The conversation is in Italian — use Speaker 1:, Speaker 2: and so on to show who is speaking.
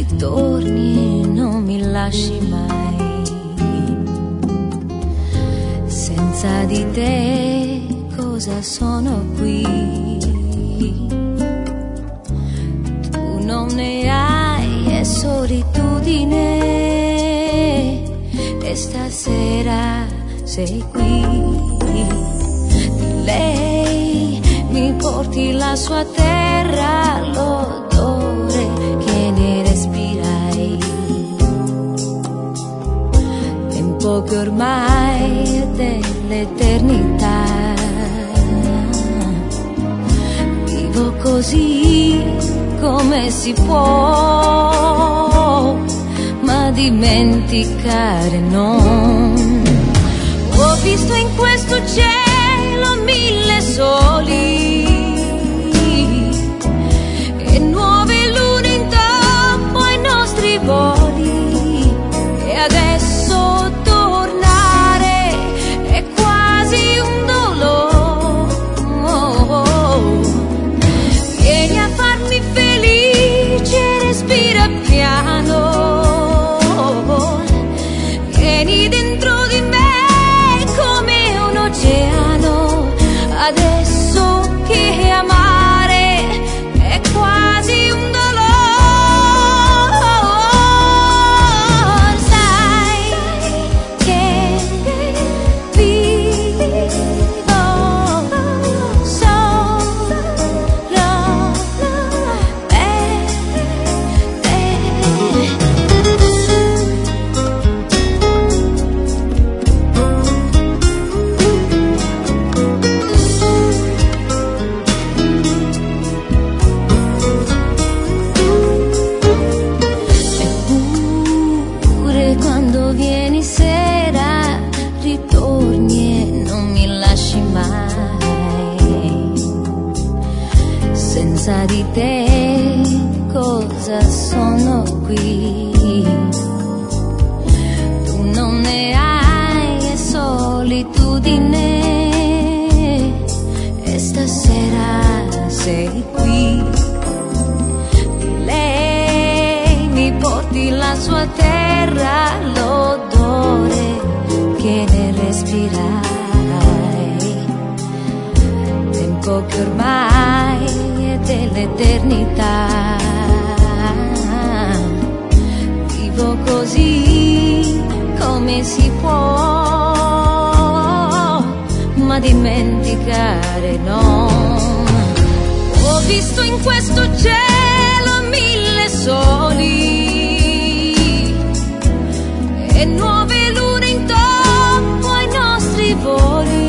Speaker 1: ritorni e non mi lasci mai. Senza di te cosa sono qui? Tu non ne hai, è solitudine, e stasera sei qui. Di lei mi porti la sua terra, l'odore che ne respirai. Tempo che ormai è dell'eternità. Vivo così come si può, ma dimenticare non. Ho visto in questo cielo 1000 soli e nuove lune intorno ai nostri voli, e adesso tornare è quasi un dolore. Vieni a farmi felice, respira piano, vieni dentro di me come un oceano, adesso che amare è quasi un dolore. Sai che vivo solo per te. Eppure quando vieni sera ritorni e non mi lasci mai. Senza di te cosa sono qui? Tu non ne hai, è solitudine, e stasera sei qui. Di lei mi porti la sua terra, l'odore che ne respirai. Tempo che ormai è dell'eternità. Vivo così come si può, ma dimenticare no. Ho visto in questo cielo 1000 soli e nuove lune intorno ai nostri voli,